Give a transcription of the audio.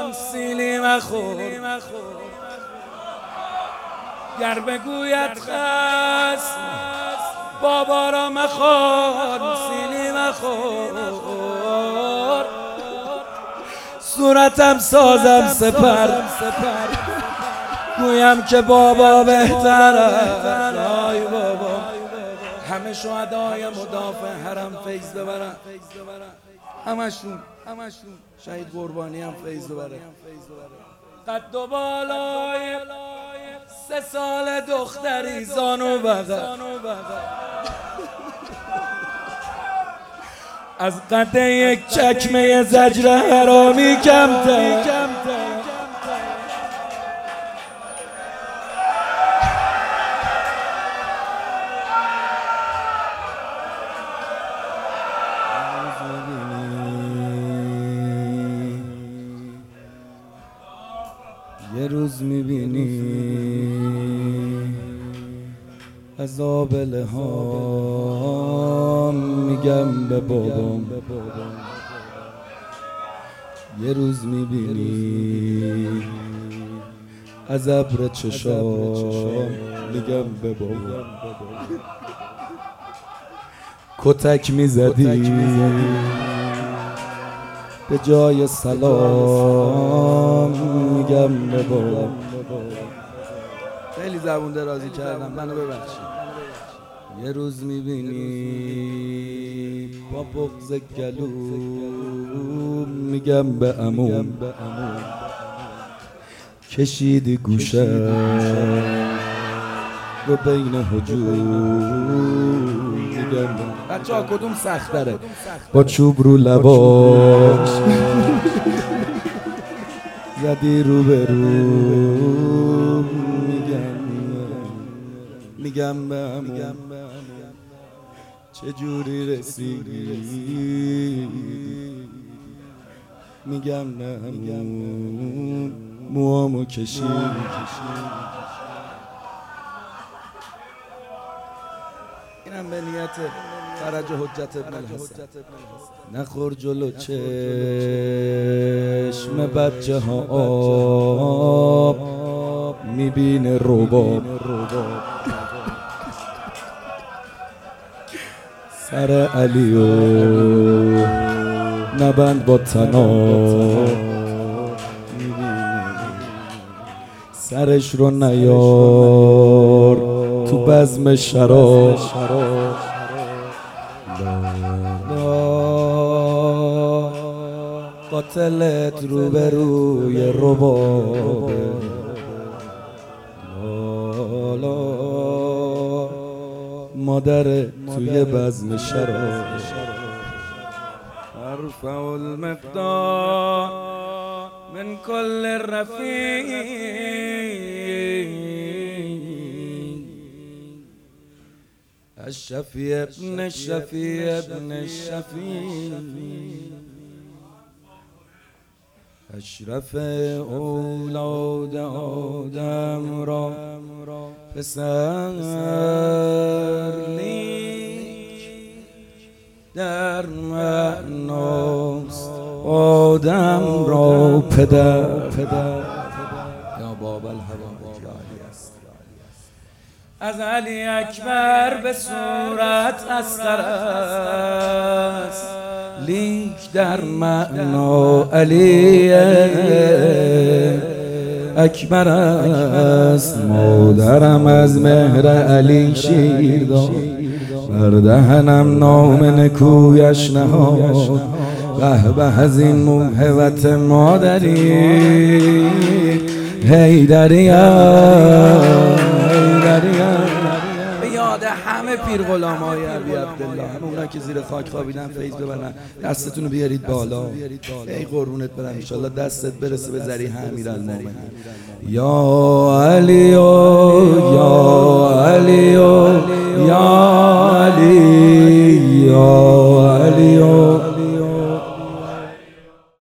سیلی مخور گر بگوید خصم بابا را مخوان سیلی مخور صورتم سازم سپر گویم که بابا بهتره آی بابا همه شهدای مدافع حرم فیض ببرن همشون شهید قربانی هم فیض ببره قد و بالای 3 سال دختری زانو بغل از قد یک چکمه زجر حرامی کمتر یه روز میبینی عذاب الهام میگم به بابام یه روز میبینی از ابر چشام میگم به بابام کتک میزدی به جای سلام میگم به بابام خیلی زبون درازی کردم منو ببخشید یه روز میبینی با بغض گلوم میگم به عموم کشیدی گوشه رو بین هجوم میگم بچه ها کدوم سخت داره با چوب رو لباش زدی رو به رو میگم به عموم چجوری رسیدی میگم نه عموم موامو کشید اینم به نیت فرج حجت ابن الحسن نخور جلو چشم بچه ها آب میبینه رباب سر علیو نبند با طناب سرش رو نیار تو بزم شراب قاتلت روبروی ربابه مادر توی بزم شراب ارفع المقدار من کل رفیق الشفیع ابن الشفیع ابن الشفیع اشرف اولاد آدم را پسر لیک در معناست آدم را پدر یا باب الهوا از علی اکبر به صورت اصغر است لیک در معنا علی اکبر است مادرم از مهر علی شیر داد بر دهنم نام نکویش نهاد به به از این موهبت مادری حیدریم به یاد همه پیر غلامای علی عبدالله همه اونا که زیر خاک خوابیدن فیض ببرن دستتون رو بیارید بالا ای قربونت برم انشالله دستت برسه به ذریح امیرالمومنین یا علی یا علی یا علی یا